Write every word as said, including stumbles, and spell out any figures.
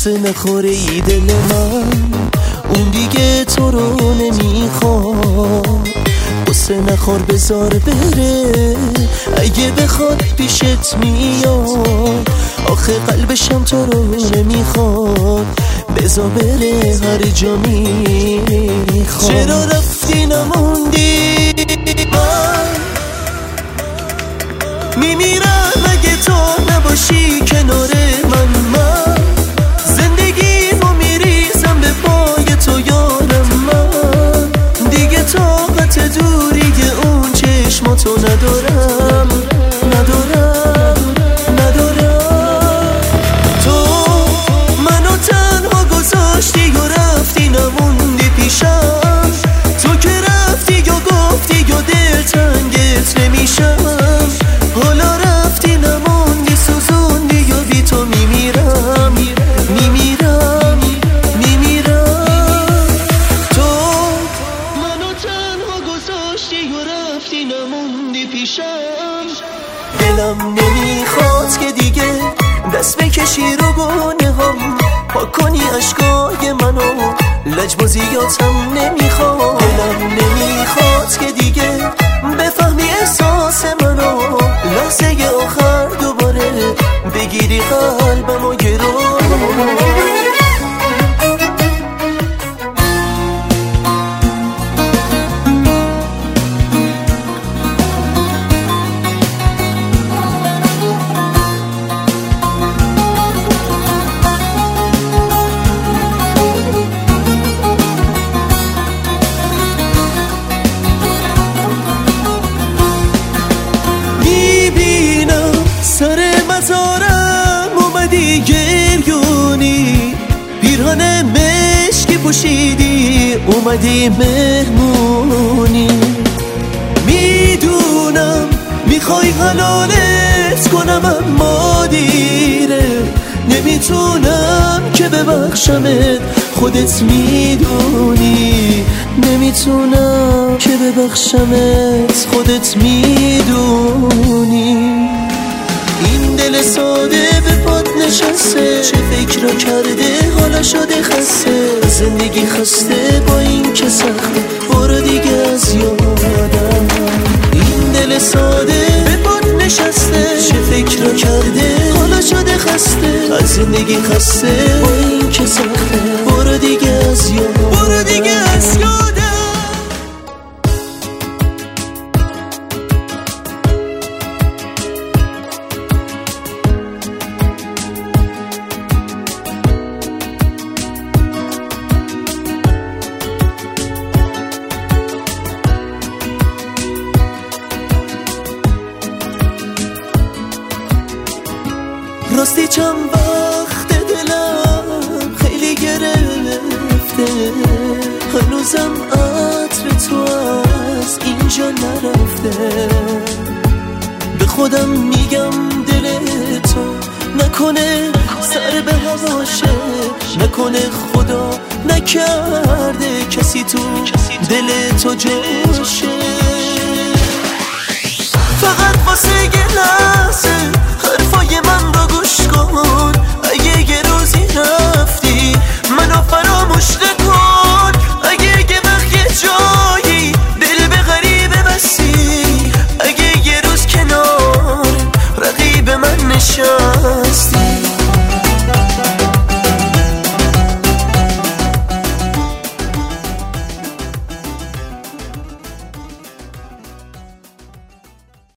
قصه نخوره ای دل من، اون دیگه تو رو نمیخواد. قصه نخور بذار بره، اگه بخواد پیشت میاد. آخه قلبشم تو رو نمیخواد، بذار بره هر جا میخواد. چرا رفتی نموندی؟ من میمیرم اگه تو نباشی کنار من. من زندگیمو میریزم به پای تو یارم. من دیگه طاقت دوری اون چشماتو ندارم ندارم ندارم. تو منو تنها گذاشتی و رفتی نموندی پیشم. تو که رفتی یا گفتی یا دلتنگت نمیشم. حالا رفتی نموندی سوزوندی یا بی تو میمیرم میمیرم میمیرم. تو منو تنها گذاشتی و رفتی نموندی پیشم. دلم نمیخواد که دیگه دست بکشی رو گونه هم، پاک کنی عشقای منو، لجبازیاتم نمیخواد. دلم نمیخواد که دیگه بفهمی احساس منو، لحظه آخر دوباره بگیری قلبمو گرو. سر مزارم اومدی گریونی، پیرهن مشکی پوشیدی اومدی مهمونی. میدونم میخوای حلالت کنم اما دیره، نمیتونم که ببخشمت خودت میدونی. نمیتونم که ببخشمت خودت میدونی. این دل ساده به پات نشسته، چه فکر رو کرده حالا شده خسته. زندگی خسته با این که سخته، برو دیگه از یادم. این دل ساده به پات نشسته، چه فکر رو کرده حالا شده خسته. از زندگی خسته با این که سخته، برو دیگه از یادم. برو دیگه از یادم. راستی چند وقت دلم خیلی گرفته، هنوزم عطر تو از اینجا نرفته. به خودم میگم دل تو نکنه سر به هواشه، نکنه خدا نکرده کسی تو دل تو جاشه. فقط واسه یه لحظه